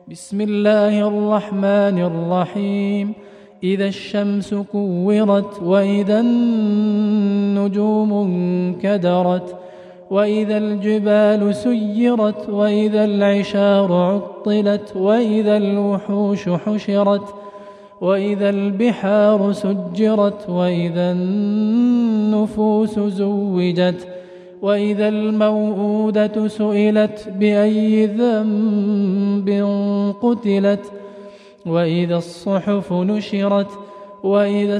بسم الله الرحمن الرحيم. إذا الشمس كورت وإذا النجوم انكدرت وإذا الجبال سيرت وإذا العشار عطلت وإذا الوحوش حشرت وإذا البحار سجرت وإذا النفوس زوجت وإذا الموءودة سئلت بأي ذنب قتلت وإذا الصحف نشرت وإذا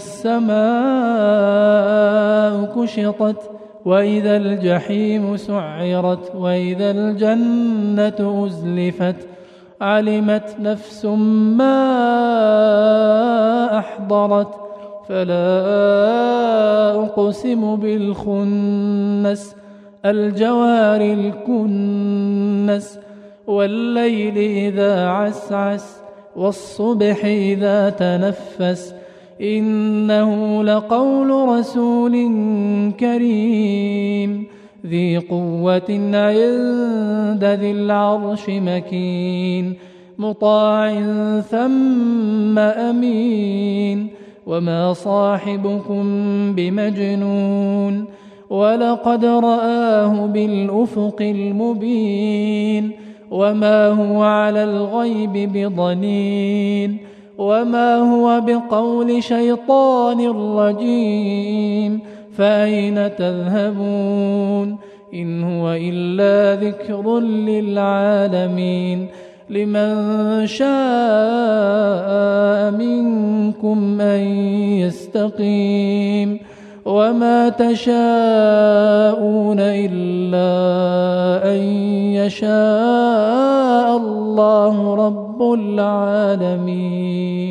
السماء كشطت وإذا الجحيم سعرت وإذا الجنة أزلفت علمت نفس ما أحضرت فلا أقسم بالخنس الجوار الكنس والليل إذا عسعس والصبح إذا تنفس إنه لقول رسول كريم ذي قوة عند ذي العرش مكين مطاع ثم أمين وما صاحبكم بمجنون ولقد رآه بالأفق المبين وما هو على الغيب بضنين وما هو بقول شيطان رجيم فأين تذهبون إن هو إلا ذكر للعالمين لمن شاء منكم أن يستقيم وما تشاءون إلا أن يشاء الله رب العالمين.